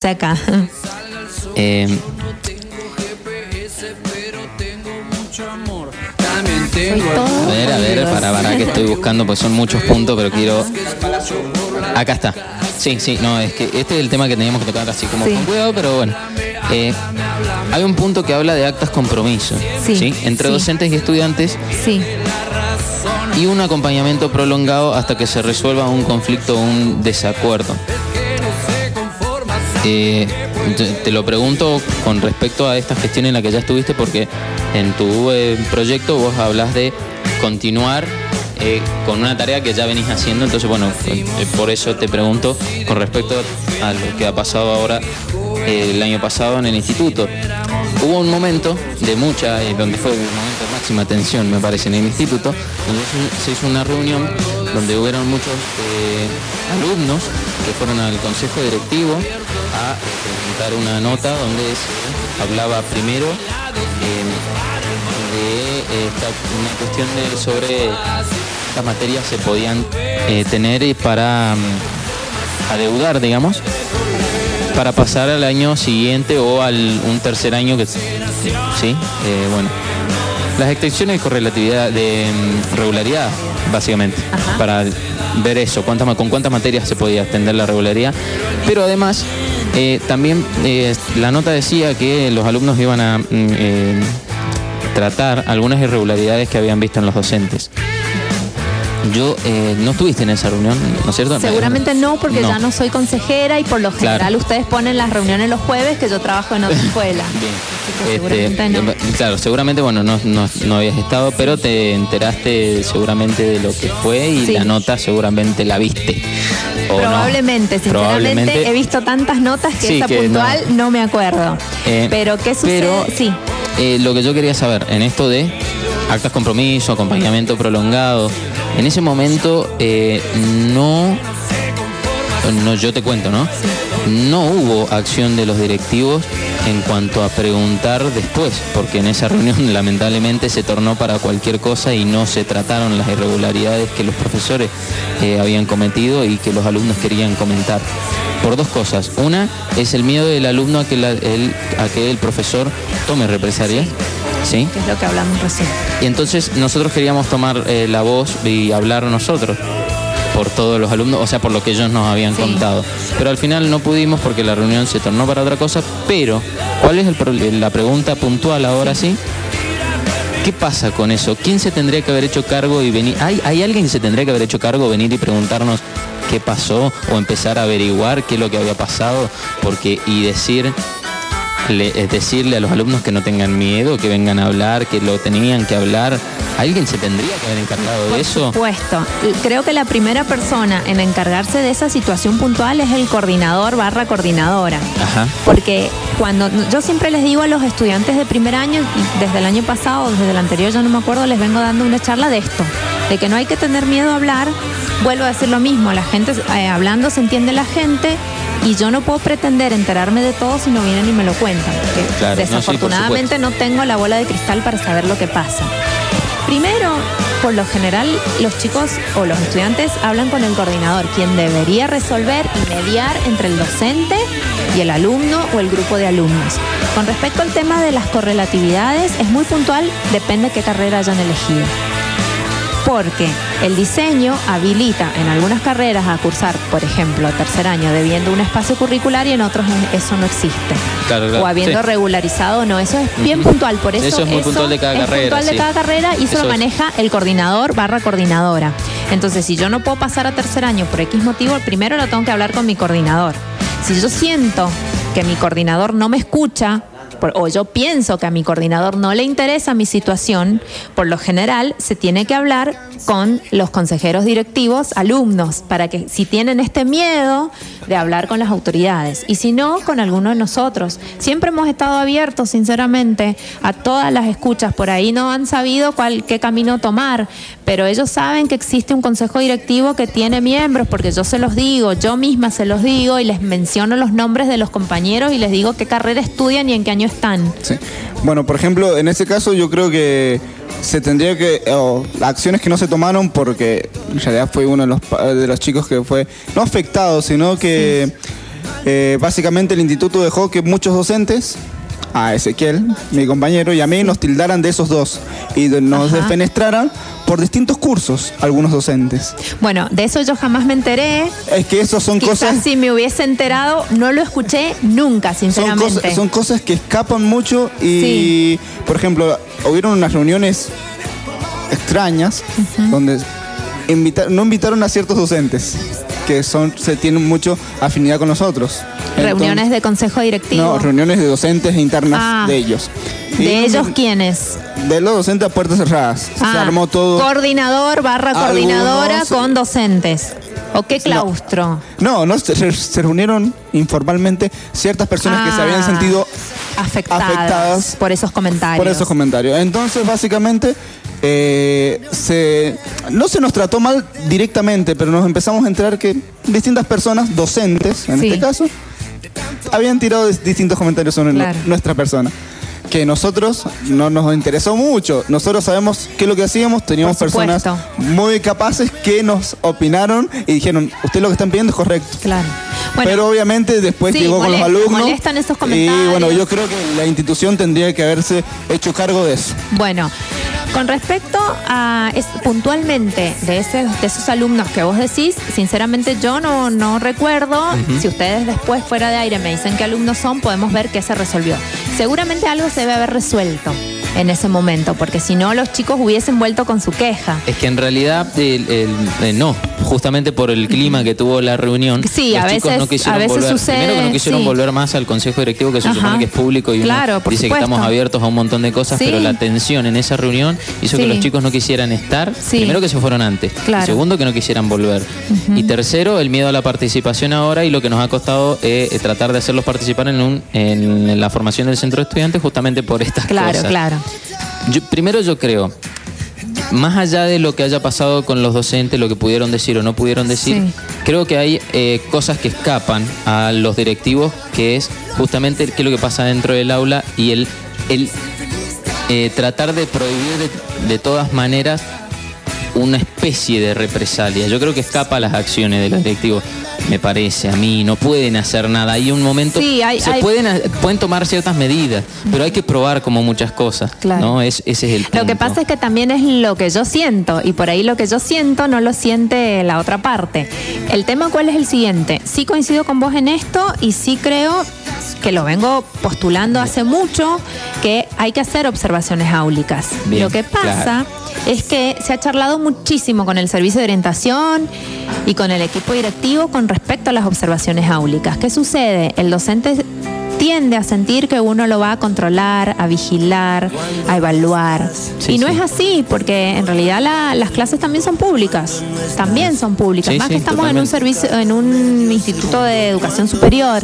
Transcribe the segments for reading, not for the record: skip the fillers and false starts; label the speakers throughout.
Speaker 1: acá.
Speaker 2: A ver, para que estoy buscando, porque son muchos puntos, pero quiero... Acá está. Sí, no, es que este es el tema que teníamos que tocar así como con cuidado, pero bueno. Hay un punto que habla de actas compromiso, ¿sí? Entre docentes y estudiantes.
Speaker 1: Sí.
Speaker 2: Y un acompañamiento prolongado hasta que se resuelva un conflicto o un desacuerdo. Te lo pregunto con respecto a esta gestión en la que ya estuviste, porque en tu proyecto vos hablas de continuar con una tarea que ya venís haciendo. Entonces, bueno, por eso te pregunto con respecto a lo que ha pasado ahora el año pasado en el instituto. Hubo un momento de donde fue un momento de máxima tensión, me parece, en el instituto, donde se hizo una reunión donde hubieron muchos alumnos que fueron al consejo directivo a presentar una nota donde se hablaba primero de una cuestión sobre estas materias se podían tener para adeudar, digamos, para pasar al año siguiente o un tercer año que sí, bueno, las extensiones de correlatividad de regularidad, básicamente. Ajá. Para ver eso, con cuántas materias se podía extender la regularidad, pero además también la nota decía que los alumnos iban a tratar algunas irregularidades que habían visto en los docentes. ¿No estuviste en esa reunión, no es cierto?
Speaker 1: Seguramente no, porque ya no soy consejera y por lo general ustedes ponen las reuniones los jueves, que yo trabajo en otra escuela.
Speaker 2: Bien. Seguramente no. Claro, seguramente, bueno, no habías estado, pero te enteraste seguramente de lo que fue y la nota seguramente la viste.
Speaker 1: Probablemente, no. Sinceramente he visto tantas notas que esa puntual no me acuerdo. Pero ¿qué sucede?
Speaker 2: Lo que yo quería saber, en esto de actas compromiso, acompañamiento prolongado, en ese momento yo te cuento, ¿no? No hubo acción de los directivos en cuanto a preguntar después, porque en esa reunión lamentablemente se tornó para cualquier cosa y no se trataron las irregularidades que los profesores habían cometido y que los alumnos querían comentar. Por dos cosas. Una es el miedo del alumno a que el profesor tome represalias. ¿Sí?
Speaker 1: Que es lo que hablamos recién.
Speaker 2: Y entonces nosotros queríamos tomar la voz y hablar nosotros por todos los alumnos, o sea, por lo que ellos nos habían contado. Pero al final no pudimos porque la reunión se tornó para otra cosa. Pero, ¿cuál es la pregunta puntual ahora sí? ¿Qué pasa con eso? ¿Quién se tendría que haber hecho cargo y venir? ¿Hay alguien que se tendría que haber hecho cargo, venir y preguntarnos qué pasó o empezar a averiguar qué es lo que había pasado? Y decirle a los alumnos que no tengan miedo, que vengan a hablar, que lo tenían que hablar. ¿Alguien se tendría que haber encargado de eso?
Speaker 1: Por supuesto. Creo que la primera persona en encargarse de esa situación puntual es el coordinador/coordinadora. Ajá. Porque yo siempre les digo a los estudiantes de primer año, desde el año pasado, desde el anterior, yo no me acuerdo, les vengo dando una charla de esto, de que no hay que tener miedo a hablar. Vuelvo a decir lo mismo, la gente hablando se entiende la gente. Y yo no puedo pretender enterarme de todo si no vienen y me lo cuentan, porque desafortunadamente no tengo la bola de cristal para saber lo que pasa. Primero, por lo general, los chicos o los estudiantes hablan con el coordinador, quien debería resolver y mediar entre el docente y el alumno o el grupo de alumnos. Con respecto al tema de las correlatividades, es muy puntual, depende de qué carrera hayan elegido. Porque el diseño habilita en algunas carreras a cursar, por ejemplo, tercer año debiendo un espacio curricular y en otros eso no existe. Claro. O habiendo regularizado, no, eso es bien puntual. Por eso
Speaker 2: es muy puntual de cada carrera.
Speaker 1: Puntual de cada carrera y eso lo maneja el coordinador/coordinadora. Entonces, si yo no puedo pasar a tercer año por X motivo, primero lo tengo que hablar con mi coordinador. Si yo siento que mi coordinador no me escucha, o yo pienso que a mi coordinador no le interesa mi situación, por lo general se tiene que hablar con los consejeros directivos, alumnos, para que si tienen este miedo de hablar con las autoridades y si no, con alguno de nosotros. Siempre hemos estado abiertos, sinceramente, a todas las escuchas. Por ahí no han sabido qué camino tomar, pero ellos saben que existe un consejo directivo que tiene miembros, porque yo se los digo, yo misma se los digo y les menciono los nombres de los compañeros y les digo qué carrera estudian y en qué año están.
Speaker 3: Sí. Bueno, por ejemplo, en este caso yo creo que se tendría que, acciones que no se tomaron porque en realidad fue uno de los chicos que fue no afectado, sino que básicamente el instituto dejó que muchos docentes, a Ezequiel, mi compañero, y a mí nos tildaran de esos dos y nos defenestraran por distintos cursos algunos docentes.
Speaker 1: Bueno, de eso yo jamás me enteré.
Speaker 3: Es que esos son
Speaker 1: Quizás
Speaker 3: cosas...
Speaker 1: si me hubiese enterado, no lo escuché nunca, sinceramente.
Speaker 3: Son cosas que escapan mucho y, por ejemplo, hubieron unas reuniones extrañas donde no invitaron a ciertos docentes que se tienen mucho afinidad con nosotros.
Speaker 1: ¿Reuniones de consejo directivo?
Speaker 3: No, reuniones de docentes internas de ellos.
Speaker 1: ¿De ellos quiénes?
Speaker 3: De los docentes a puertas cerradas. Se armó todo.
Speaker 1: Coordinador / coordinadora con docentes. ¿O qué claustro?
Speaker 3: No, se reunieron informalmente ciertas personas que se habían sentido afectadas
Speaker 1: por esos comentarios.
Speaker 3: Entonces, básicamente, no se nos trató mal directamente, pero nos empezamos a enterar que distintas personas, docentes en este caso, habían tirado distintos comentarios sobre nuestra persona. Que nosotros no nos interesó mucho. Nosotros sabemos qué es lo que hacíamos. Teníamos personas muy capaces que nos opinaron y dijeron, usted lo que están pidiendo es correcto.
Speaker 1: Claro. Bueno,
Speaker 3: pero obviamente después llegó con los alumnos.
Speaker 1: Molestan esos comentarios.
Speaker 3: Y bueno, yo creo que la institución tendría que haberse hecho cargo de eso.
Speaker 1: Bueno, con respecto a puntualmente de esos alumnos que vos decís, sinceramente yo no recuerdo. Si ustedes después fuera de aire me dicen qué alumnos son, podemos ver qué se resolvió. Seguramente algo se debe haber resuelto en ese momento, porque si no los chicos hubiesen vuelto con su queja.
Speaker 2: Es que en realidad no, justamente por el clima que tuvo la reunión,
Speaker 1: sí,
Speaker 2: los chicos no quisieron volver.
Speaker 1: Sucede,
Speaker 2: primero que no quisieron volver más al consejo directivo, que se supone que es público y uno dice que estamos abiertos a un montón de cosas, pero la tensión en esa reunión hizo que los chicos no quisieran estar. Primero que se fueron antes, segundo que no quisieran volver, y tercero el miedo a la participación ahora y lo que nos ha costado tratar de hacerlos participar en la formación del centro de estudiantes justamente por estas cosas. Claro. Primero yo creo, más allá de lo que haya pasado con los docentes, lo que pudieron decir o no pudieron decir, creo que hay cosas que escapan a los directivos, que es justamente qué es lo que pasa dentro del aula y el tratar de prohibir de todas maneras una especie de represalia. Yo creo que escapa a las acciones de los directivos, me parece a mí. No pueden hacer nada. Hay un momento, pueden tomar ciertas medidas, pero hay que probar como muchas cosas. ¿No? Ese es el punto.
Speaker 1: Lo que pasa es que también es lo que yo siento, y por ahí lo que yo siento no lo siente la otra parte. El tema, ¿cuál es el siguiente? Sí coincido con vos en esto y sí creo que lo vengo postulando hace mucho, que hay que hacer observaciones áulicas. Bien, lo que pasa es que se ha charlado muchísimo con el servicio de orientación y con el equipo directivo con respecto a las observaciones áulicas. ¿Qué sucede? El docente tiende a sentir que uno lo va a controlar, a vigilar, a evaluar. Y no es así, porque en realidad las clases también son públicas. También son públicas. Más que estamos en un servicio, en un instituto de educación superior.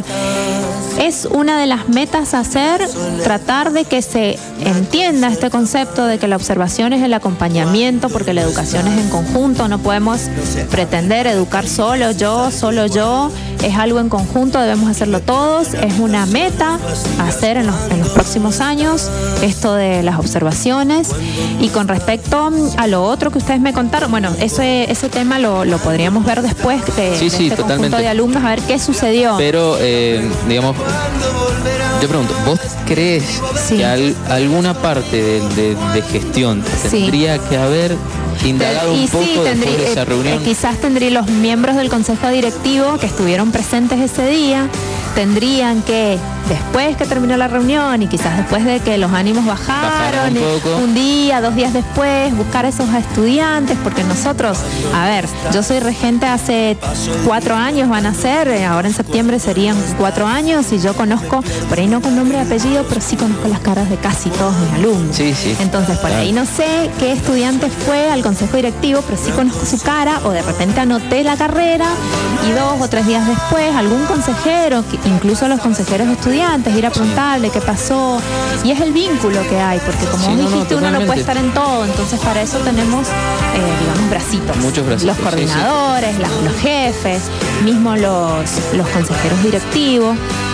Speaker 1: Es una de las metas a hacer, tratar de que se entienda este concepto de que la observación es el acompañamiento, porque la educación es en conjunto. No podemos pretender educar solo yo. Es algo en conjunto, debemos hacerlo todos. Es una meta a hacer en los próximos años, esto de las observaciones. Y con respecto a lo otro que ustedes me contaron, bueno, ese tema lo podríamos ver después de este conjunto de alumnos, a ver qué sucedió.
Speaker 2: Pero, digamos, yo pregunto, ¿vos crees que alguna parte de gestión tendría que haber indagado un poco después de esa reunión?
Speaker 1: Quizás tendría los miembros del consejo directivo que estuvieron presentes ese día, tendrían que, después que terminó la reunión y quizás después de que los ánimos bajaron un día, 2 días después, buscar a esos estudiantes, porque nosotros, yo soy regente hace 4 años, van a ser, ahora en septiembre serían 4 años, y yo conozco, por ahí no con nombre y apellido, pero sí conozco las caras de casi todos mis alumnos. Entonces, por ahí no sé qué estudiante fue al consejo directivo, pero sí conozco su cara, o de repente anoté la carrera y 2 o 3 días después algún consejero, incluso los consejeros de estudiantes, ir a preguntarle qué pasó. Y es el vínculo que hay, porque como vos dijiste, uno no puede estar en todo. Entonces para eso tenemos, bracitos.
Speaker 2: Muchos bracitos.
Speaker 1: Los coordinadores, los jefes, mismo los consejeros directivos.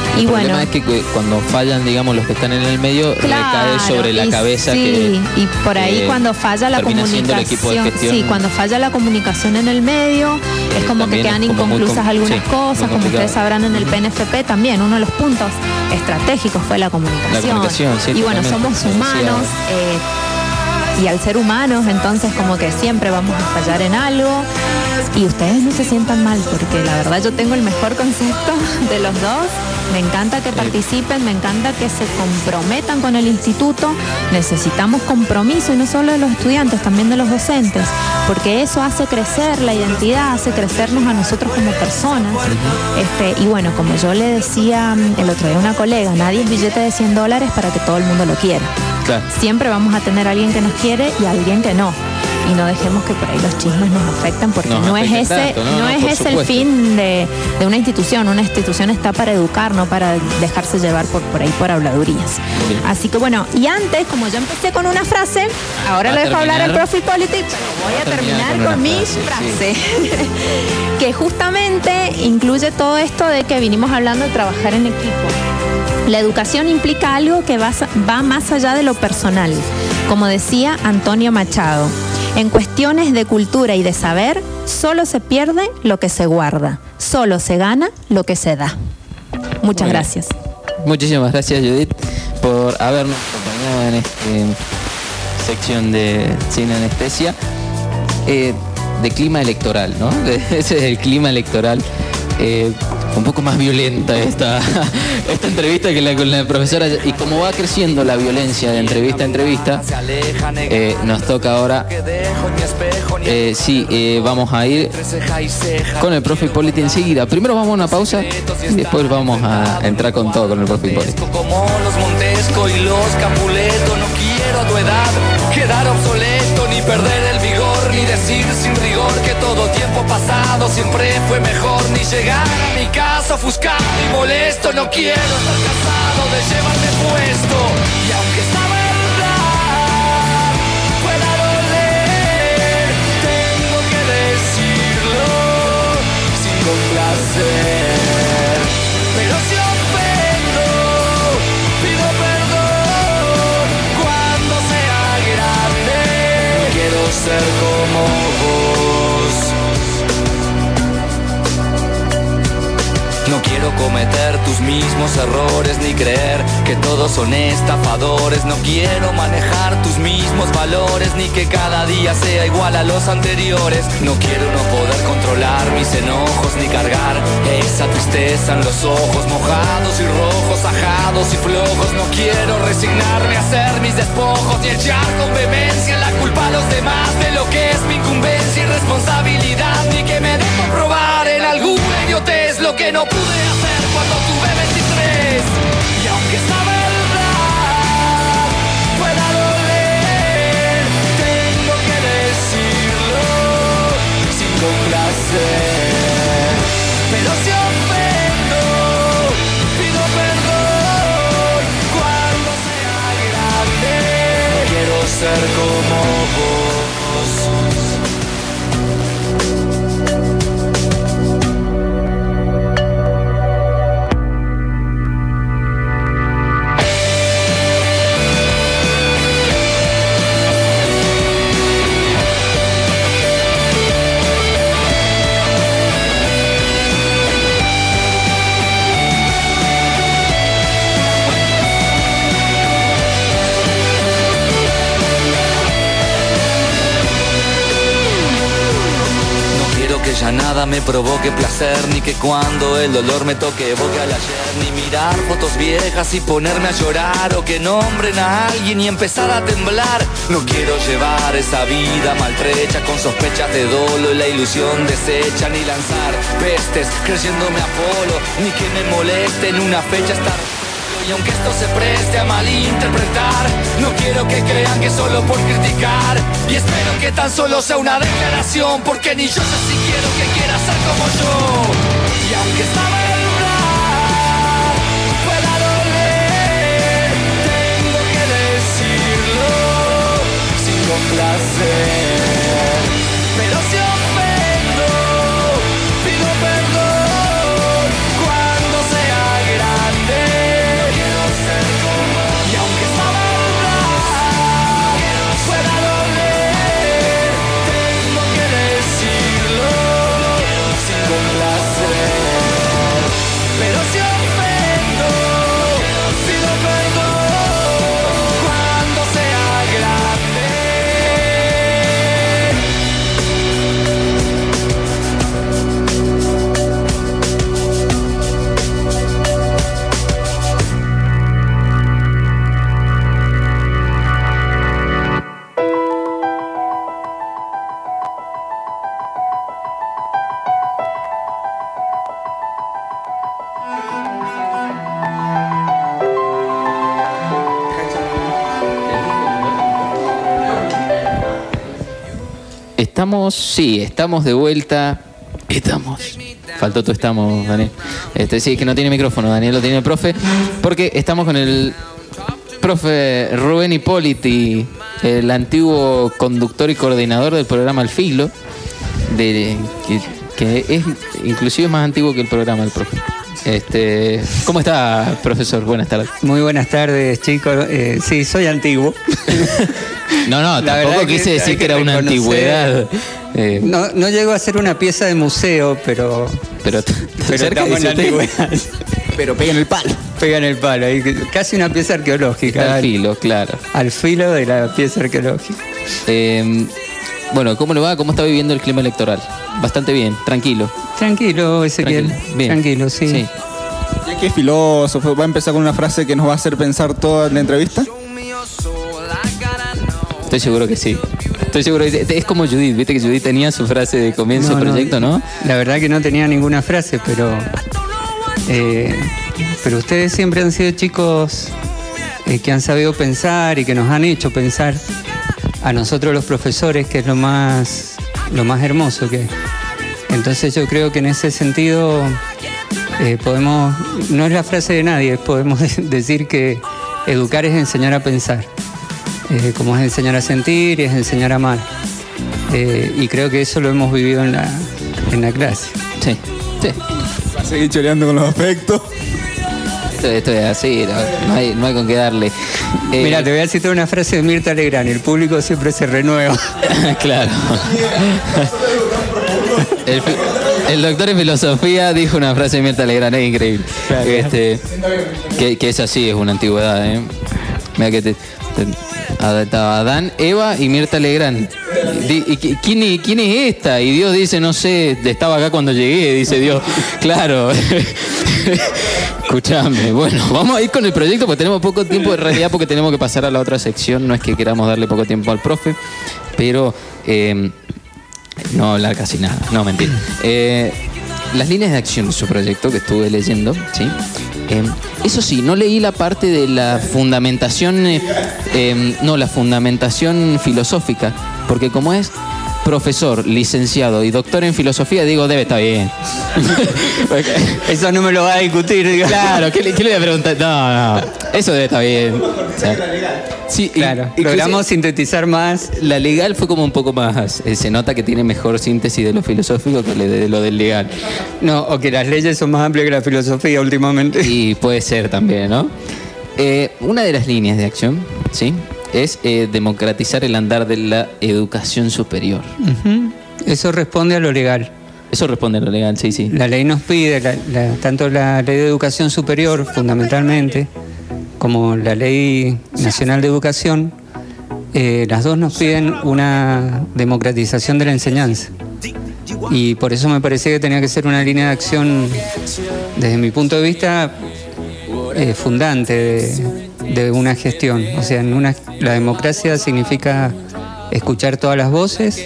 Speaker 2: El problema es que cuando fallan, digamos, los que están en el medio, recae sobre la cabeza.
Speaker 1: Sí, y por ahí cuando falla la comunicación, cuando falla la comunicación en el medio, es como que quedan inconclusas algunas cosas, como ustedes sabrán en el PNFP también, uno de los puntos estratégicos fue la comunicación.
Speaker 2: Sí,
Speaker 1: y bueno, somos humanos, y al ser humanos, entonces como que siempre vamos a fallar en algo. Y ustedes no se sientan mal, porque la verdad yo tengo el mejor concepto de los dos. Me encanta que participen, me encanta que se comprometan con el instituto. Necesitamos compromiso, y no solo de los estudiantes, también de los docentes, porque eso hace crecer la identidad, hace crecernos a nosotros como personas. Y bueno, como yo le decía el otro día a una colega, nadie es billete de $100 para que todo el mundo lo quiera. Claro. Siempre vamos a tener a alguien que nos quiere y a alguien que no. Y no dejemos que por ahí los chismes nos afecten, porque no es ese el fin de una institución. Una institución está para educar, no para dejarse llevar por ahí por habladurías. Sí. Así que bueno, y antes, como yo empecé con una frase, ahora le dejo hablar al profe Hipólito, pero voy a terminar con mi frase. Sí. Que justamente incluye todo esto de que vinimos hablando de trabajar en equipo. La educación implica algo que va más allá de lo personal. Como decía Antonio Machado, en cuestiones de cultura y de saber, solo se pierde lo que se guarda, solo se gana lo que se da. Muchas gracias.
Speaker 2: Muchísimas gracias, Judith, por habernos acompañado en esta sección de Sin Anestesia, de clima electoral, ¿no? Ese es el clima electoral. Un poco más violenta esta entrevista que con la profesora, y como va creciendo la violencia de entrevista a entrevista, nos toca ahora vamos a ir con el profe Hipólito enseguida. Primero vamos a una pausa y después vamos a entrar con todo con el profe Hipólito.
Speaker 4: Como los Montesco y los Capuleto, no quiero a tu edad quedar obsoleto, ni perder el vigor, ni decir sin rigor que todo tiempo pasado siempre fue mejor, ni llegar a mi casa ofuscado y molesto. No quiero estar cansado de llevarme puesto, y aunque esta verdad pueda doler, tengo que decirlo sin complacer. Pero si ofendo, pido perdón cuando sea grande. Quiero ser como vos. No quiero cometer tus mismos errores, ni creer que todos son estafadores. No quiero manejar tus mismos valores, ni que cada día sea igual a los anteriores. No quiero no poder controlar mis enojos, ni cargar esa tristeza en los ojos mojados y rojos, ajados y flojos. No quiero resignarme a hacer mis despojos, ni echar con vehemencia la culpa a los demás de lo que es mi incumbencia y responsabilidad, ni que me dejo probar en alguna idiotez lo que no pude hacer cuando tuve 23. Y aunque esta verdad pueda doler, tengo que decirlo sin complacer. Pero si ofendo, pido perdón cuando sea grande. Quiero ser como vos. Que ya nada me provoque placer, ni que cuando el dolor me toque evoque al ayer, ni mirar fotos viejas y ponerme a llorar, o que nombren a alguien y empezar a temblar. No quiero llevar esa vida maltrecha con sospechas de dolo y la ilusión deshecha, ni lanzar pestes creyéndome Apolo, ni que me moleste en una fecha estar. Y aunque esto se preste a malinterpretar, no quiero que crean que solo por criticar. Y espero que tan solo sea una declaración, porque ni yo sé si quiero que quiera ser como yo. Y aunque esta verdad pueda doler, tengo que decirlo sin complacer. Pero si ofendo, pido perdón cuando sea grande.
Speaker 2: Estamos de vuelta. Faltó tu estamos, Daniel. Sí, que no tiene micrófono, Daniel lo tiene el profe. Porque estamos con el profe Rubén Hipóliti, el antiguo conductor y coordinador del programa Al Filo, que es inclusive más antiguo que el programa, el profe. ¿Cómo está, profesor? Buenas tardes.
Speaker 5: Muy buenas tardes, chicos. Sí, soy antiguo.
Speaker 2: No, tampoco quise decir que era una antigüedad.
Speaker 5: No llego a ser una pieza de museo, pero estamos en la antigüedad.
Speaker 3: Pero pega en el palo.
Speaker 5: Pega en el palo, casi una pieza arqueológica.
Speaker 2: Al filo, claro.
Speaker 5: Al filo de la pieza arqueológica.
Speaker 2: Bueno, ¿cómo le va? ¿Cómo está viviendo el clima electoral? Bastante bien, tranquilo.
Speaker 5: Tranquilo, Ezequiel.
Speaker 2: Bien.
Speaker 5: Tranquilo, sí.
Speaker 3: Ya que es filósofo, va a empezar con una frase que nos va a hacer pensar toda la entrevista.
Speaker 2: Estoy seguro que sí. Es como Judith, viste que Judith tenía su frase de comienzo del proyecto, ¿no?
Speaker 5: La verdad que no tenía ninguna frase, pero ustedes siempre han sido chicos que han sabido pensar y que nos han hecho pensar a nosotros los profesores, que es lo más hermoso que es. Entonces yo creo que en ese sentido podemos, no es la frase de nadie, podemos decir que educar es enseñar a pensar. Como es enseñar a sentir y es enseñar a amar. Y creo que eso lo hemos vivido en la clase.
Speaker 2: Sí.
Speaker 3: Va a seguir choreando con los afectos.
Speaker 2: Esto es así, no hay con qué darle.
Speaker 5: Mira, te voy a citar una frase de Mirta Legrand: el público siempre se renueva.
Speaker 2: Claro. El doctor en filosofía dijo una frase de Mirta Legrand, es increíble. Claro. Que es así, es una antigüedad, ¿eh? Mira que Adán, Eva y Mirta Legrand. ¿Quién es esta? Y Dios dice, no sé, estaba acá cuando llegué, dice Dios. Claro. Escuchame. Bueno, vamos a ir con el proyecto porque tenemos poco tiempo, en realidad, porque tenemos que pasar a la otra sección. No es que queramos darle poco tiempo al profe, pero no hablar casi nada. No, mentira. Las líneas de acción de su proyecto que estuve leyendo, ¿sí? Eso sí, no leí la parte de la fundamentación, la fundamentación filosófica, porque como es profesor, licenciado y doctor en filosofía, digo, debe estar bien.
Speaker 5: Eso no me lo va a discutir. Digo.
Speaker 2: Claro, ¿qué le voy a preguntar? No, eso debe estar bien. O sea, sí,
Speaker 5: claro, logramos sintetizar más.
Speaker 2: La legal fue como un poco más, se nota que tiene mejor síntesis de lo filosófico que de lo del legal.
Speaker 5: No, o que las leyes son más amplias que la filosofía últimamente.
Speaker 2: Y puede ser también, ¿no? Una de las líneas de acción, ¿sí?, es democratizar el andar de la educación superior.
Speaker 5: Uh-huh. Eso responde a lo legal.
Speaker 2: Eso responde a lo legal, sí.
Speaker 5: La ley nos pide, tanto la ley de educación superior, fundamentalmente, como la ley nacional de educación, las dos nos piden una democratización de la enseñanza. Y por eso me parecía que tenía que ser una línea de acción, desde mi punto de vista, fundante de una gestión. O sea, la democracia significa escuchar todas las voces,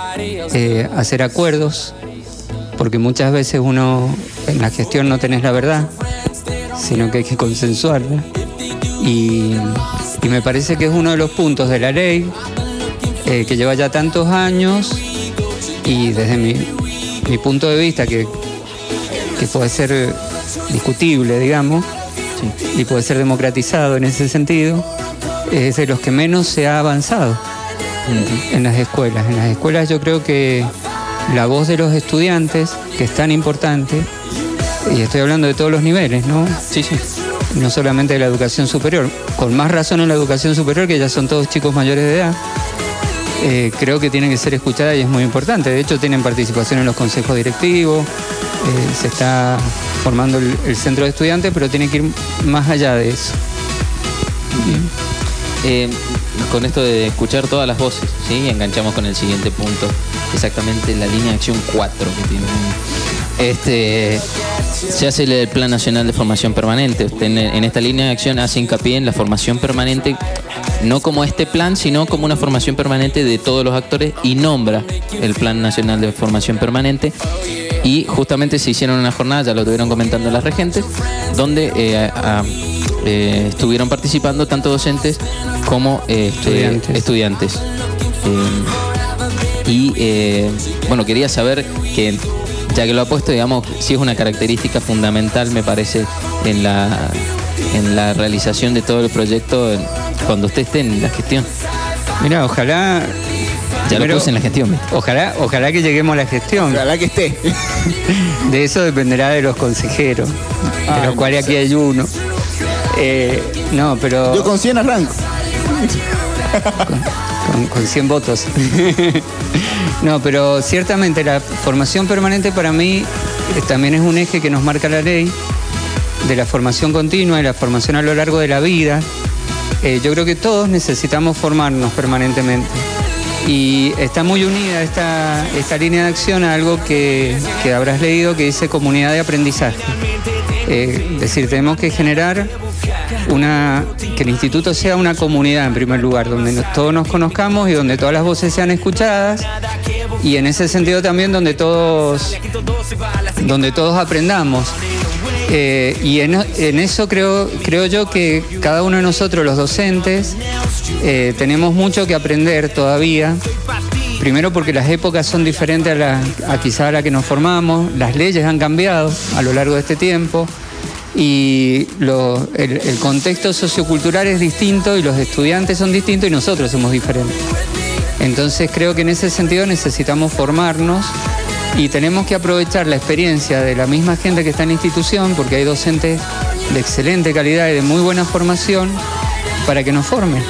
Speaker 5: hacer acuerdos, porque muchas veces uno en la gestión no tenés la verdad, sino que hay que consensuarla. Y me parece que es uno de los puntos de la ley que lleva ya tantos años, y desde mi punto de vista, que puede ser discutible, digamos, y puede ser democratizado en ese sentido, es de los que menos se ha avanzado en las escuelas. En las escuelas yo creo que la voz de los estudiantes, que es tan importante, y estoy hablando de todos los niveles, ¿no?
Speaker 2: Sí.
Speaker 5: No solamente de la educación superior, con más razón en la educación superior, que ya son todos chicos mayores de edad, creo que tienen que ser escuchadas y es muy importante. De hecho, tienen participación en los consejos directivos, se está formando el centro de estudiantes, pero tiene que ir más allá de eso.
Speaker 2: Con esto de escuchar todas las voces, ¿sí? Enganchamos con el siguiente punto, exactamente la línea de acción 4 que tiene. Se hace el Plan Nacional de Formación Permanente. Usted en esta línea de acción hace hincapié en la formación permanente, no como este plan, sino como una formación permanente de todos los actores, y nombra el Plan Nacional de Formación Permanente. Y justamente se hicieron una jornada, ya lo estuvieron comentando las regentes, donde estuvieron participando tanto docentes como estudiantes. Y bueno, quería saber que, ya que lo ha puesto, digamos, si es una característica fundamental, me parece, en la realización de todo el proyecto cuando usted esté en la gestión.
Speaker 5: Mira, ojalá...
Speaker 2: Ya lo puse en la gestión.
Speaker 5: Ojalá que lleguemos a la gestión.
Speaker 3: Ojalá que esté.
Speaker 5: De eso dependerá de los consejeros, de los cuales aquí hay uno. No, pero...
Speaker 3: Yo con 100 arranco.
Speaker 5: Con 100 votos. No, pero ciertamente la formación permanente para mí también es un eje que nos marca la ley, de la formación continua y la formación a lo largo de la vida. Yo creo que todos necesitamos formarnos permanentemente. Y está muy unida esta línea de acción a algo que habrás leído, que dice comunidad de aprendizaje. Es decir, tenemos que generar que el instituto sea una comunidad en primer lugar, donde todos nos conozcamos y donde todas las voces sean escuchadas, y en ese sentido también donde todos aprendamos. Y en eso creo yo que cada uno de nosotros, los docentes, tenemos mucho que aprender todavía. Primero porque las épocas son diferentes a quizá a la que nos formamos, las leyes han cambiado a lo largo de este tiempo y el contexto sociocultural es distinto y los estudiantes son distintos y nosotros somos diferentes. Entonces creo que en ese sentido necesitamos formarnos y tenemos que aprovechar la experiencia de la misma gente que está en la institución, porque hay docentes de excelente calidad y de muy buena formación, para que nos formen.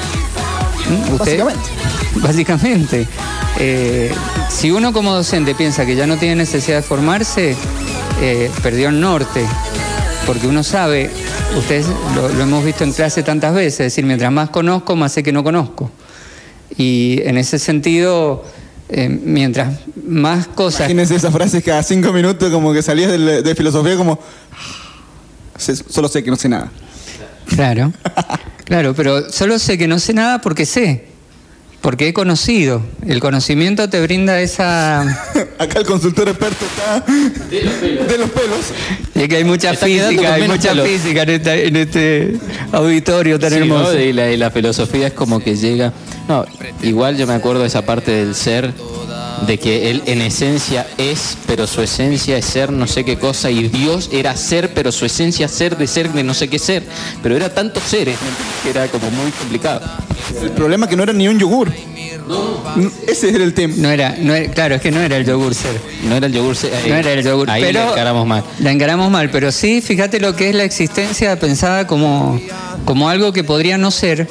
Speaker 5: Básicamente. Si uno como docente piensa que ya no tiene necesidad de formarse, perdió el norte, porque uno sabe, ustedes lo hemos visto en clase tantas veces, es decir, mientras más conozco, más sé que no conozco. Y en ese sentido, mientras más cosas...
Speaker 3: Imagínense esas frases cada 5 minutos como que salías de filosofía como... Solo sé que no sé nada.
Speaker 5: Claro, pero solo sé que no sé nada porque sé. Porque he conocido. El conocimiento te brinda esa...
Speaker 3: Acá el consultor experto está... De los pelos.
Speaker 5: Y es que hay mucha física en este auditorio tan hermoso.
Speaker 2: ¿No? Y la filosofía es como que llega... No, igual yo me acuerdo de esa parte del ser, de que él en esencia es, pero su esencia es ser no sé qué cosa, y Dios era ser, pero su esencia ser de no sé qué ser. Pero era tantos seres que era como muy complicado.
Speaker 3: El problema es que no era ni un yogur. Ese era el tema.
Speaker 5: Claro, es que no era el yogur ser.
Speaker 2: No era el yogur ser.
Speaker 5: No era el yogur.
Speaker 2: Ahí
Speaker 5: pero
Speaker 2: la encaramos mal.
Speaker 5: La encaramos mal, pero sí, fíjate lo que es la existencia pensada como algo que podría no ser.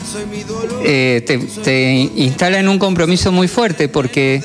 Speaker 5: Te instala en un compromiso muy fuerte, porque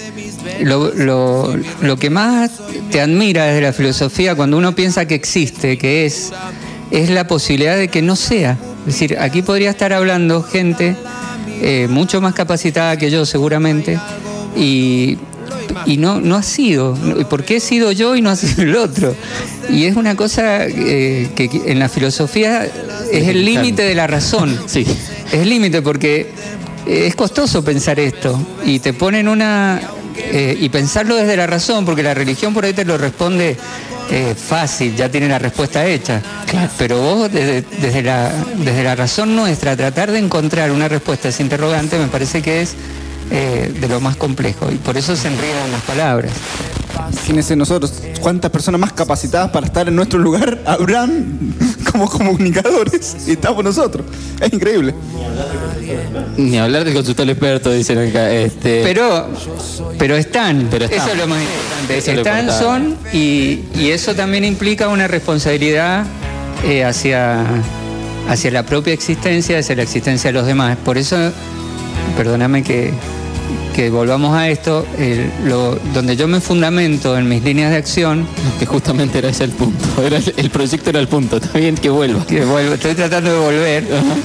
Speaker 5: lo que más te admira desde la filosofía cuando uno piensa que existe, que es la posibilidad de que no sea. Es decir, aquí podría estar hablando gente mucho más capacitada que yo seguramente y no ha sido. ¿Por qué he sido yo y no ha sido el otro? Y es una cosa que en la filosofía es el límite de la razón.
Speaker 2: Sí.
Speaker 5: Es el límite porque es costoso pensar esto y te ponen y pensarlo desde la razón, porque la religión por ahí te lo responde fácil, ya tiene la respuesta hecha. Claro. Pero vos desde la razón nuestra tratar de encontrar una respuesta a ese interrogante me parece que es de lo más complejo, y por eso se enredan las palabras.
Speaker 3: Imagínense nosotros, cuántas personas más capacitadas para estar en nuestro lugar habrán como comunicadores, y estamos nosotros. Es increíble.
Speaker 2: Ni hablar del consultor experto, dicen acá.
Speaker 5: Pero están. Eso es lo más importante. Son, y eso también implica una responsabilidad hacia la propia existencia, hacia la existencia de los demás. Por eso, perdóname que volvamos a esto, donde yo me fundamento en mis líneas de acción.
Speaker 2: Que justamente era ese el punto. El proyecto era el punto. Está bien que vuelva.
Speaker 5: Estoy tratando de volver.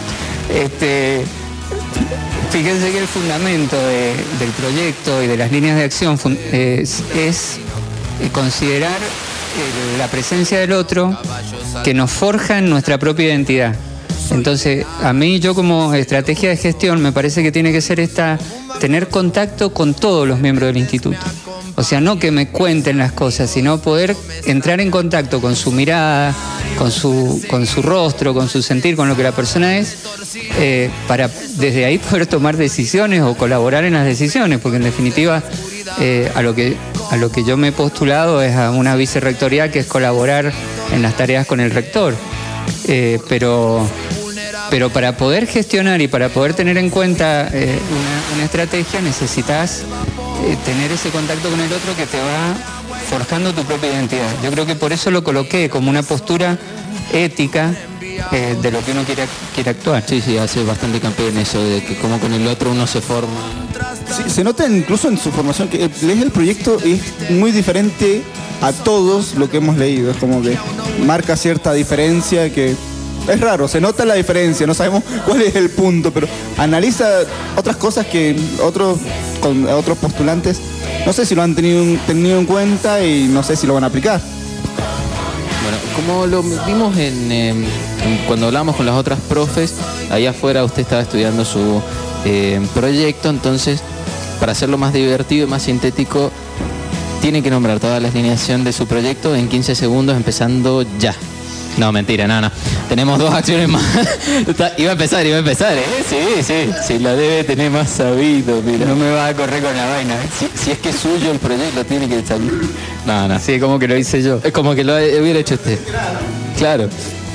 Speaker 5: Fíjense que el fundamento del proyecto y de las líneas de acción es considerar la presencia del otro que nos forja en nuestra propia identidad. Entonces, a mí, yo como estrategia de gestión, me parece que tiene que ser tener contacto con todos los miembros del instituto. O sea, no que me cuenten las cosas, sino poder entrar en contacto con su mirada, con su rostro, con su sentir, con lo que la persona es, para desde ahí poder tomar decisiones o colaborar en las decisiones, porque en definitiva a lo que yo me he postulado es a una vicerrectoría, que es colaborar en las tareas con el rector. Pero para poder gestionar y para poder tener en cuenta una estrategia, necesitas tener ese contacto con el otro que te va forjando tu propia identidad. Yo creo que por eso lo coloqué como una postura ética de lo que uno quiere actuar.
Speaker 2: Sí, hace bastante hincapié en eso, de que como con el otro uno se forma.
Speaker 3: Sí, se nota incluso en su formación que lees el proyecto y es muy diferente a todos lo que hemos leído. Es como que marca cierta diferencia que es raro, se nota la diferencia, no sabemos cuál es el punto, pero analiza otras cosas que otros postulantes no sé si lo han tenido en cuenta y no sé si lo van a aplicar.
Speaker 2: Bueno, como lo vimos cuando hablamos con las otras profes, allá afuera usted estaba estudiando su proyecto, entonces para hacerlo más divertido y más sintético, tiene que nombrar toda la alineación de su proyecto en 15 segundos, empezando ya. No, mentira, no. Tenemos 2 acciones más. Iba a empezar, ¿eh? Sí, la debe tener más sabido, mira.
Speaker 5: No me va a correr con la vaina.
Speaker 2: Si es que es suyo el proyecto, tiene que salir. No.
Speaker 5: Sí, como que lo hice yo.
Speaker 2: Es como que lo hubiera hecho usted. Claro.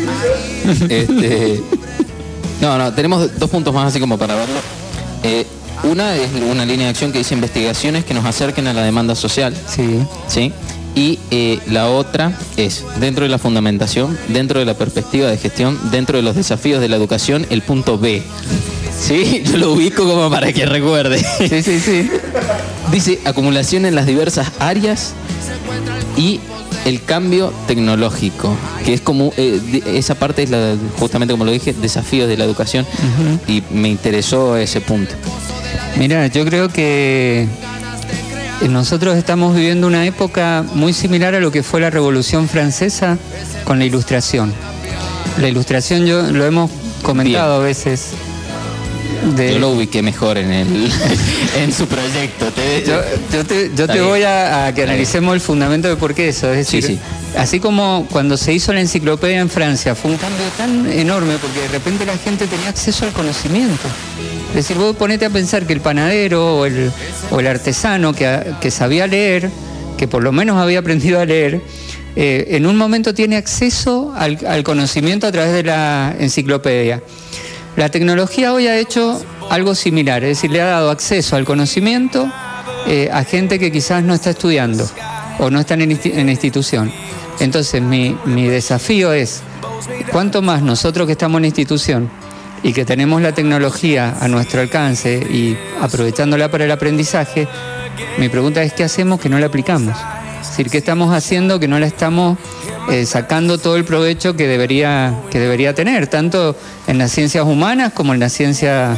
Speaker 2: No, tenemos 2 puntos más así como para verlo. Una es una línea de acción que dice investigaciones que nos acerquen a la demanda social. Sí. Y la otra es, dentro de la fundamentación, dentro de la perspectiva de gestión, dentro de los desafíos de la educación, el punto B. Sí, yo lo ubico como para que recuerde.
Speaker 5: Sí.
Speaker 2: Dice acumulación en las diversas áreas y el cambio tecnológico, que es como, esa parte es justamente como lo dije, desafíos de la educación. Y me interesó ese punto.
Speaker 5: Mira, yo creo que nosotros estamos viviendo una época muy similar a lo que fue la Revolución Francesa con la Ilustración. La Ilustración, lo hemos comentado a veces.
Speaker 2: Yo lo ubiqué mejor en su proyecto.
Speaker 5: Yo te voy a que analicemos el fundamento de por qué eso. Es decir, así como cuando se hizo la enciclopedia en Francia, fue un cambio tan enorme porque de repente la gente tenía acceso al conocimiento. Es decir, vos ponete a pensar que el panadero o el artesano que sabía leer, que por lo menos había aprendido a leer, en un momento tiene acceso al conocimiento a través de la enciclopedia. La tecnología hoy ha hecho algo similar, es decir, le ha dado acceso al conocimiento a gente que quizás no está estudiando o no está en institución. Entonces, mi desafío es, cuanto más nosotros que estamos en institución y que tenemos la tecnología a nuestro alcance y aprovechándola para el aprendizaje, mi pregunta es, ¿qué hacemos que no la aplicamos? Es decir, ¿qué estamos haciendo que no la estamos sacando todo el provecho que debería tener, tanto en las ciencias humanas como en las ciencias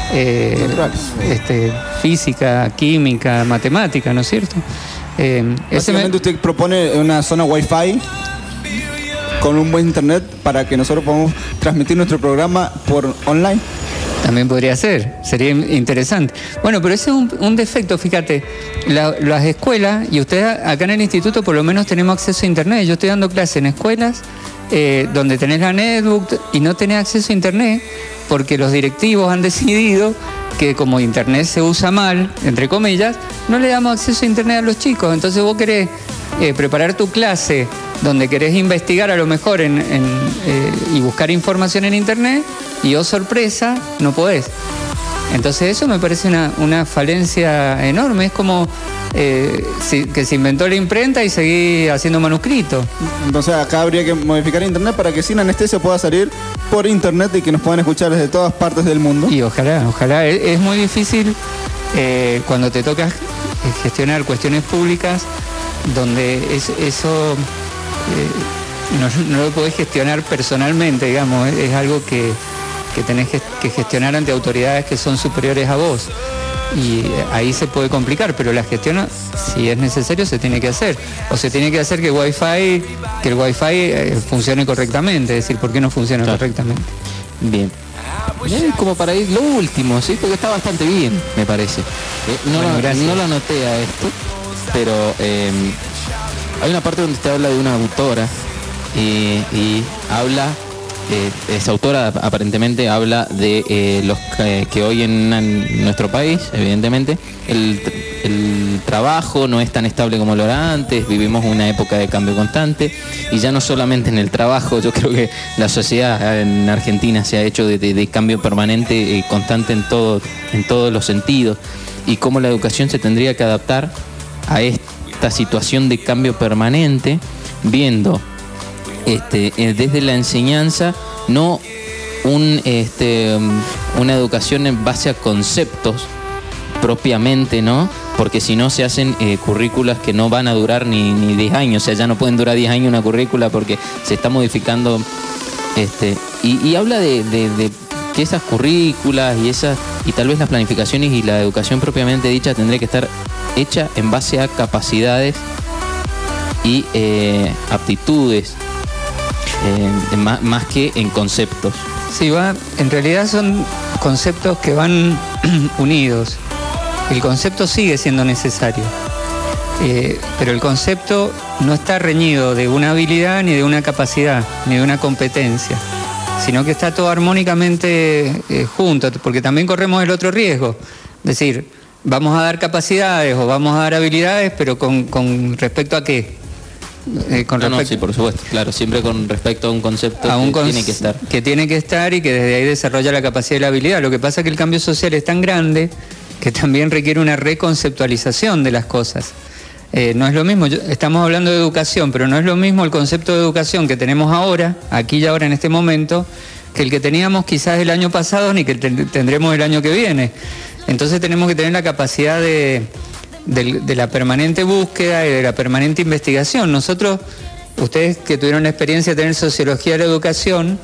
Speaker 5: física, química, matemática, ¿no es cierto?
Speaker 3: Básicamente usted propone una zona Wi-Fi con un buen internet para que nosotros podamos transmitir nuestro programa por online.
Speaker 5: También podría ser, sería interesante. Bueno, pero ese es un defecto, fíjate. Las escuelas, y ustedes acá en el instituto por lo menos tenemos acceso a internet. Yo estoy dando clases en escuelas donde tenés la netbook y no tenés acceso a internet porque los directivos han decidido que como internet se usa mal, entre comillas, no le damos acceso a internet a los chicos. Entonces vos querés preparar tu clase donde querés investigar a lo mejor y buscar información en internet y oh sorpresa, no podés. Entonces eso me parece una falencia enorme. Es como que se inventó la imprenta y seguí haciendo manuscritos.
Speaker 3: Entonces acá habría que modificar internet para que sin anestesia pueda salir por internet y que nos puedan escuchar desde todas partes del mundo.
Speaker 5: Y ojalá. Es muy difícil cuando te toca gestionar cuestiones públicas donde eso no lo podés gestionar personalmente, digamos. Es algo que tenés que gestionar ante autoridades que son superiores a vos. Y ahí se puede complicar, pero la gestión, si es necesario, se tiene que hacer. O se tiene que hacer que el Wi-Fi funcione correctamente. Es decir, ¿por qué no funciona correctamente?
Speaker 2: Bien. Como para ir lo último, ¿sí? Porque está bastante bien, me parece. No lo anoté a esto, pero hay una parte donde usted habla de una autora y habla... esa autora aparentemente habla de los que hoy en nuestro país, evidentemente, el el trabajo no es tan estable como lo era antes, vivimos una época de cambio constante, y ya no solamente en el trabajo, yo creo que la sociedad en Argentina se ha hecho de cambio permanente, constante en todos los sentidos, y cómo la educación se tendría que adaptar a esta situación de cambio permanente, viendo desde la enseñanza, no una educación en base a conceptos propiamente, ¿no? Porque si no se hacen currículas que no van a durar ni 10 años, o sea, ya no pueden durar 10 años una currícula porque se está modificando. Y habla de que esas currículas y tal vez las planificaciones y la educación propiamente dicha tendría que estar hecha en base a capacidades y aptitudes, más que en conceptos.
Speaker 5: Sí, en realidad son conceptos que van unidos. El concepto sigue siendo necesario, pero el concepto no está reñido de una habilidad, ni de una capacidad, ni de una competencia, sino que está todo armónicamente junto, porque también corremos el otro riesgo. Es decir, vamos a dar capacidades o vamos a dar habilidades, pero con respecto a qué.
Speaker 2: Sí, por supuesto, claro, siempre con respecto a un concepto tiene que estar.
Speaker 5: Que tiene que estar y que desde ahí desarrolla la capacidad y la habilidad. Lo que pasa es que el cambio social es tan grande que también requiere una reconceptualización de las cosas. No es lo mismo, estamos hablando de educación, pero no es lo mismo el concepto de educación que tenemos ahora, aquí y ahora en este momento, que el que teníamos quizás el año pasado ni que tendremos el año que viene. Entonces tenemos que tener la capacidad de la permanente búsqueda y de la permanente investigación. Nosotros, ustedes que tuvieron la experiencia de tener sociología de la educación,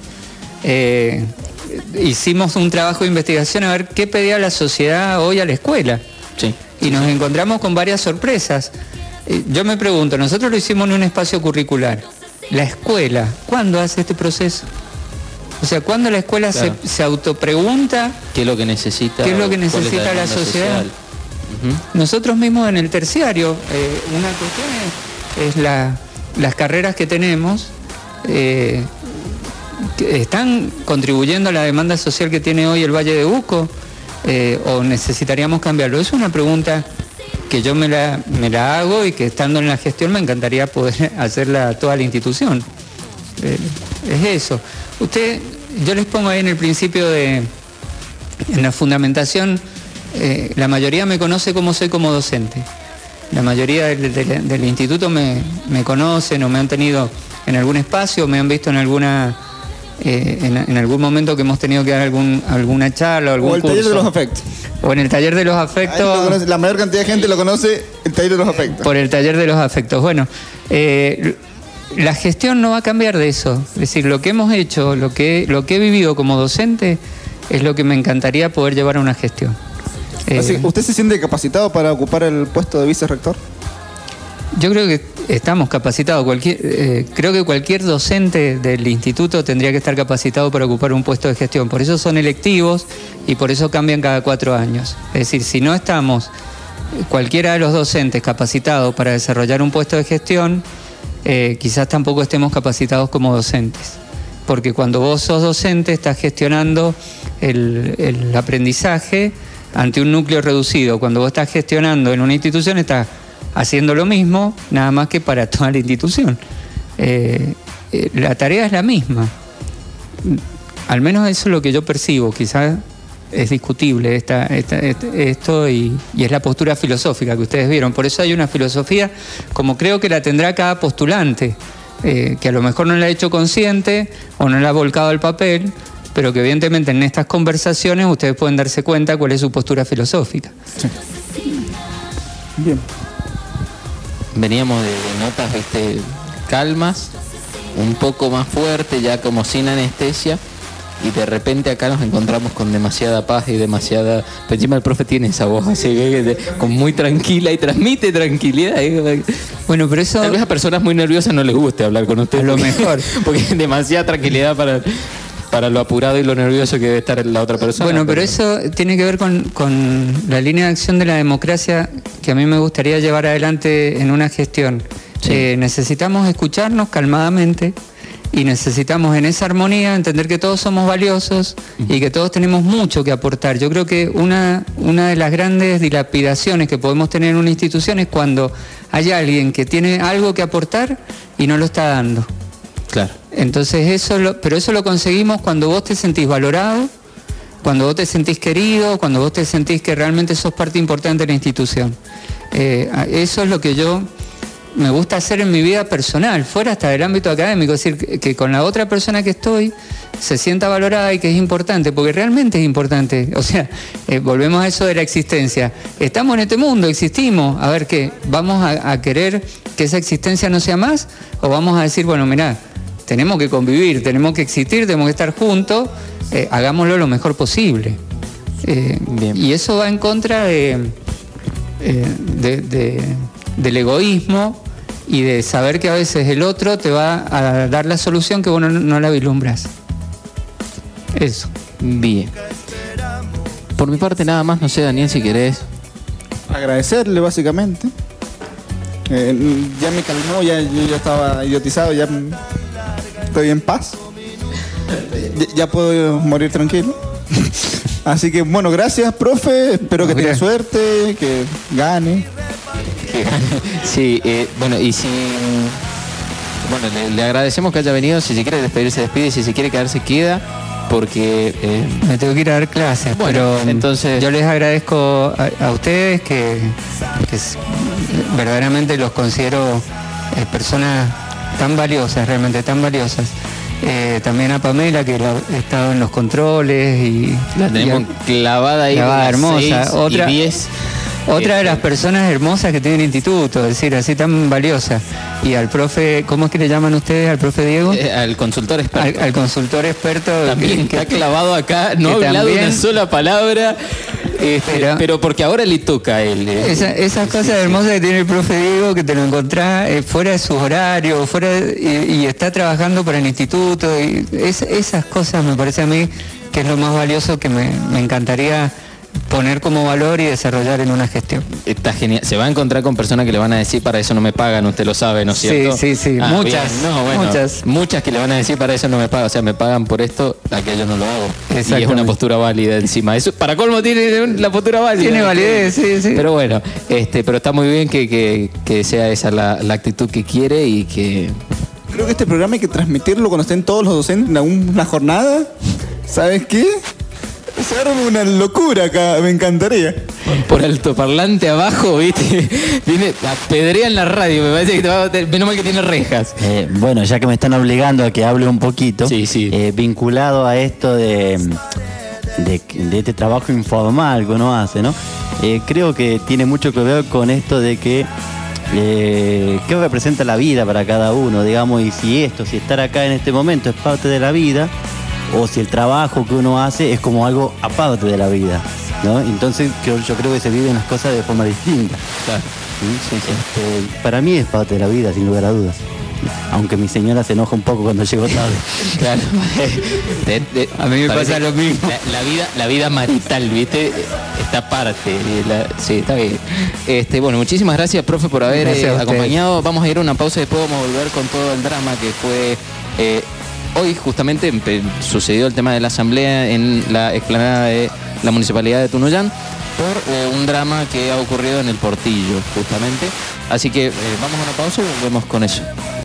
Speaker 5: hicimos un trabajo de investigación a ver qué pedía la sociedad hoy a la escuela.
Speaker 2: Sí.
Speaker 5: Y nos encontramos con varias sorpresas. Yo me pregunto, nosotros lo hicimos en un espacio curricular. La escuela, ¿cuándo hace este proceso? O sea, ¿cuándo la escuela se autopregunta
Speaker 2: qué es lo que necesita,
Speaker 5: la sociedad? Uh-huh. Nosotros mismos en el terciario, una cuestión es las carreras que tenemos que están contribuyendo a la demanda social que tiene hoy el Valle de Uco, o necesitaríamos cambiarlo. Es una pregunta que yo me la hago y que estando en la gestión me encantaría poder hacerla a toda la institución. Es eso. Yo les pongo ahí en el principio en la fundamentación, la mayoría me conoce como soy como docente. La mayoría del instituto me conocen o me han tenido en algún espacio, me han visto en en algún momento que hemos tenido que dar alguna charla o algún curso.
Speaker 3: O el taller de los afectos.
Speaker 5: O en el taller de los afectos.
Speaker 3: La mayor cantidad de gente lo conoce el taller de los afectos.
Speaker 5: Por el taller de los afectos. Bueno, la gestión no va a cambiar de eso. Es decir, lo que hemos hecho, lo que he vivido como docente, es lo que me encantaría poder llevar a una gestión.
Speaker 3: ¿Usted se siente capacitado para ocupar el puesto de vicerrector?
Speaker 5: Yo creo que estamos capacitados. Creo que cualquier docente del instituto tendría que estar capacitado para ocupar un puesto de gestión. Por eso son electivos y por eso cambian cada 4 años. Es decir, si no estamos cualquiera de los docentes capacitados para desarrollar un puesto de gestión, quizás tampoco estemos capacitados como docentes. Porque cuando vos sos docente estás gestionando el aprendizaje ante un núcleo reducido. Cuando vos estás gestionando en una institución estás haciendo lo mismo, nada más que para toda la institución. La tarea es la misma. Al menos eso es lo que yo percibo. Quizás es discutible esto y es la postura filosófica que ustedes vieron. Por eso hay una filosofía, como creo que la tendrá cada postulante, que a lo mejor no la ha hecho consciente o no la ha volcado al papel, pero que evidentemente en estas conversaciones ustedes pueden darse cuenta cuál es su postura filosófica.
Speaker 3: Sí. Bien.
Speaker 2: Veníamos de notas calmas, un poco más fuerte, ya como sin anestesia, y de repente acá nos encontramos con demasiada paz y demasiada... Pero encima el profe tiene esa voz así, como muy tranquila y transmite tranquilidad.
Speaker 5: Bueno, pero eso...
Speaker 2: Tal vez a personas muy nerviosas no les guste hablar con ustedes.
Speaker 5: A lo mejor.
Speaker 2: Porque es demasiada tranquilidad para lo apurado y lo nervioso que debe estar la otra persona.
Speaker 5: Bueno, pero eso tiene que ver con la línea de acción de la democracia que a mí me gustaría llevar adelante en una gestión. Sí. Necesitamos escucharnos calmadamente y necesitamos en esa armonía entender que todos somos valiosos y que todos tenemos mucho que aportar. Yo creo que una de las grandes dilapidaciones que podemos tener en una institución es cuando hay alguien que tiene algo que aportar y no lo está dando.
Speaker 2: Claro.
Speaker 5: Entonces pero eso lo conseguimos cuando vos te sentís valorado, cuando vos te sentís querido, cuando vos te sentís que realmente sos parte importante de la institución. Eso es lo que yo me gusta hacer en mi vida personal, fuera hasta del ámbito académico, es decir, que con la otra persona que estoy se sienta valorada y que es importante, porque realmente es importante. O sea, volvemos a eso de la existencia. Estamos en este mundo, existimos, a ver qué, ¿vamos a querer que esa existencia no sea más? ¿O vamos a decir, bueno, mirá, tenemos que convivir, tenemos que existir, tenemos que estar juntos, hagámoslo lo mejor posible? Bien. Y eso va en contra del egoísmo y de saber que a veces el otro te va a dar la solución que vos no la vislumbras. Eso.
Speaker 2: Bien. Por mi parte nada más, no sé, Daniel, si querés.
Speaker 3: Agradecerle básicamente. Ya me calmó, yo ya estaba idiotizado, ya estoy en paz. Ya puedo morir tranquilo. Así que bueno, gracias, profe. Espero que tenga suerte, que gane.
Speaker 2: Sí, bueno, y si... Bueno, le agradecemos que haya venido. Si se quiere despedirse, despide. Si se quiere quedarse, queda. Porque...
Speaker 5: me tengo que ir a dar clases.
Speaker 2: Bueno, pero entonces...
Speaker 5: Yo les agradezco a ustedes que verdaderamente los considero personas tan valiosas, realmente tan valiosas. También a Pamela, que ha estado en los controles y...
Speaker 2: La tenemos clavada ahí.
Speaker 5: Clavada, hermosa.
Speaker 2: 6 y 10...
Speaker 5: Otra de las personas hermosas que tiene el instituto, es decir, así tan valiosa. Y al profe, ¿cómo es que le llaman ustedes al profe Diego?
Speaker 2: Al consultor experto.
Speaker 5: Al consultor experto.
Speaker 2: También que está clavado acá, no ha hablado una sola palabra, pero porque ahora le toca a él.
Speaker 5: Esas cosas hermosas que tiene el profe Diego, que te lo encontrás fuera de sus horarios, y está trabajando para el instituto. Y esas cosas me parece a mí que es lo más valioso que me encantaría poner como valor y desarrollar en una gestión.
Speaker 2: Está genial. Se va a encontrar con personas que le van a decir, para eso no me pagan, usted lo sabe, ¿no es cierto?
Speaker 5: Sí, muchas.
Speaker 2: No, bueno, muchas que le van a decir, para eso no me pagan, o sea, me pagan por esto, aquello no lo hago. Y es una postura válida encima. Eso, para colmo, tiene la postura válida.
Speaker 5: Tiene validez, sí.
Speaker 2: Pero bueno, pero está muy bien que sea esa la actitud que quiere y que...
Speaker 3: Creo que este programa hay que transmitirlo cuando estén todos los docentes en una jornada. ¿Sabes qué? Se arma una locura acá, me encantaría.
Speaker 2: Por altoparlante abajo, ¿viste? Viene, apedrea en la radio, me parece que te va a... Menos mal que tiene rejas.
Speaker 6: Bueno, ya que me están obligando a que hable un poquito, vinculado a esto de este trabajo informal que uno hace, ¿no? Creo que tiene mucho que ver con esto de que qué representa la vida para cada uno, digamos, y si estar acá en este momento es parte de la vida, o si el trabajo que uno hace es como algo aparte de la vida, ¿no? Entonces yo creo que se viven las cosas de forma distinta.
Speaker 2: Claro.
Speaker 6: ¿Sí? Para mí es parte de la vida, sin lugar a dudas. Aunque mi señora se enoja un poco cuando llego tarde.
Speaker 2: Claro.
Speaker 5: A mí me pasa lo mismo.
Speaker 2: La vida marital, ¿viste? Esta parte. Sí, está bien. Bueno, muchísimas gracias, profe, por haber acompañado. Vamos a ir a una pausa y después vamos a volver con todo el drama que fue... Hoy justamente sucedió el tema de la asamblea en la explanada de la Municipalidad de Tunuyán por un drama que ha ocurrido en el Portillo, justamente. Así que vamos a una pausa y volvemos con eso.